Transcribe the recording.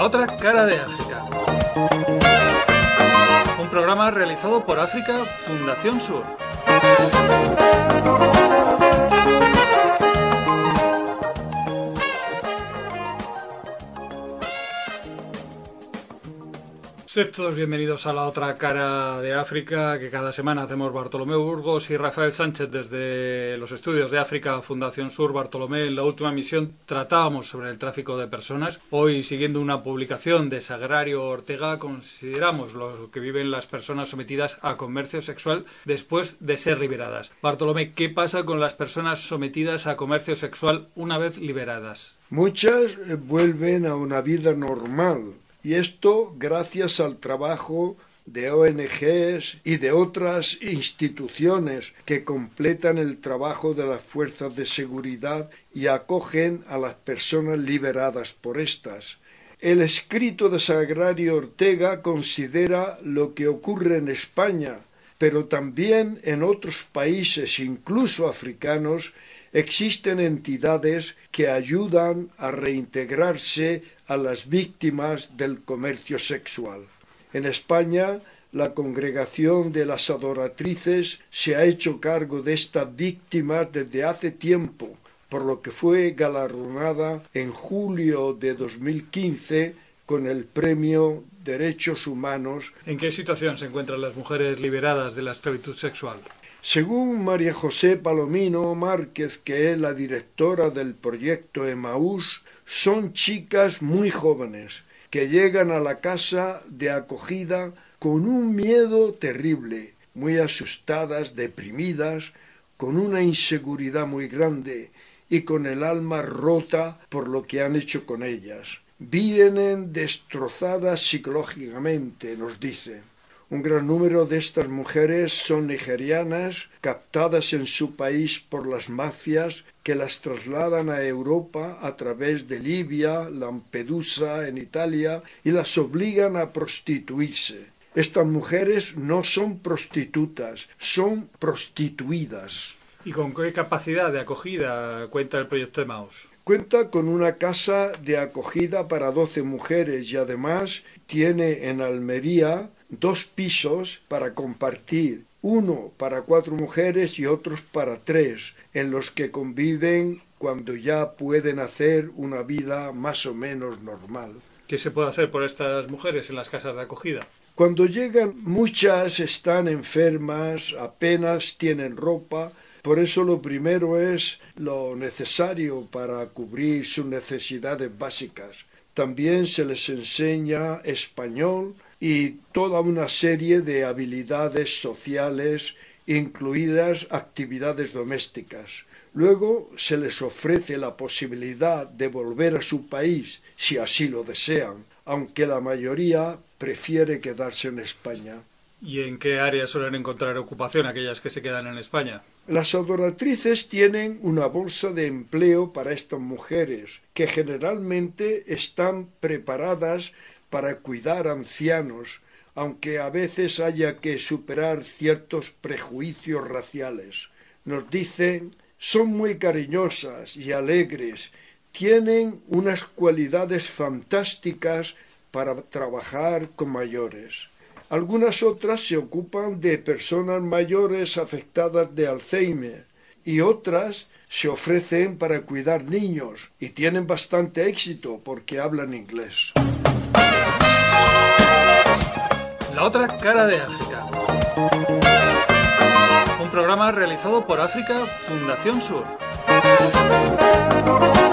La otra cara de África. Un programa realizado por África Fundación Sur. Sed todos bienvenidos a La otra cara de África, que cada semana hacemos Bartolomé Burgos y Rafael Sánchez desde los estudios de África Fundación Sur. Bartolomé, en la última emisión tratábamos sobre el tráfico de personas. Hoy, siguiendo una publicación de Sagrario Ortega, consideramos lo que viven las personas sometidas a comercio sexual después de ser liberadas. Bartolomé, ¿qué pasa con las personas sometidas a comercio sexual una vez liberadas? Muchas vuelven a una vida normal. Y esto gracias al trabajo de ONGs y de otras instituciones que completan el trabajo de las fuerzas de seguridad y acogen a las personas liberadas por estas. El escrito de Sagrario Ortega considera lo que ocurre en España, pero también en otros países, incluso africanos, existen entidades que ayudan a reintegrarse a las víctimas del comercio sexual. En España, la Congregación de las Adoratrices se ha hecho cargo de estas víctimas desde hace tiempo, por lo que fue galardonada en julio de 2015 con el premio Derechos Humanos. ¿En qué situación se encuentran las mujeres liberadas de la esclavitud sexual? Según María José Palomino Márquez, que es la directora del proyecto Emaús, son chicas muy jóvenes que llegan a la casa de acogida con un miedo terrible, muy asustadas, deprimidas, con una inseguridad muy grande y con el alma rota por lo que han hecho con ellas. Vienen destrozadas psicológicamente, nos dice. Un gran número de estas mujeres son nigerianas, captadas en su país por las mafias que las trasladan a Europa a través de Libia, Lampedusa en Italia y las obligan a prostituirse. Estas mujeres no son prostitutas, son prostituidas. ¿Y con qué capacidad de acogida cuenta el proyecto Emaús? Cuenta con una casa de acogida para 12 mujeres y además tiene en Almería 2 pisos para compartir, uno para 4 mujeres y otros para 3, en los que conviven cuando ya pueden hacer una vida más o menos normal. ¿Qué se puede hacer por estas mujeres en las casas de acogida? Cuando llegan, muchas están enfermas, apenas tienen ropa. Por eso lo primero es lo necesario para cubrir sus necesidades básicas. También se les enseña español y toda una serie de habilidades sociales, incluidas actividades domésticas. Luego se les ofrece la posibilidad de volver a su país, si así lo desean, aunque la mayoría prefiere quedarse en España. ¿Y en qué áreas suelen encontrar ocupación aquellas que se quedan en España? Las adoratrices tienen una bolsa de empleo para estas mujeres, que generalmente están preparadas para cuidar ancianos, aunque a veces haya que superar ciertos prejuicios raciales. Nos dicen, son muy cariñosas y alegres, tienen unas cualidades fantásticas para trabajar con mayores. Algunas otras se ocupan de personas mayores afectadas de Alzheimer y otras se ofrecen para cuidar niños y tienen bastante éxito porque hablan inglés. La otra cara de África. Un programa realizado por África Fundación Sur.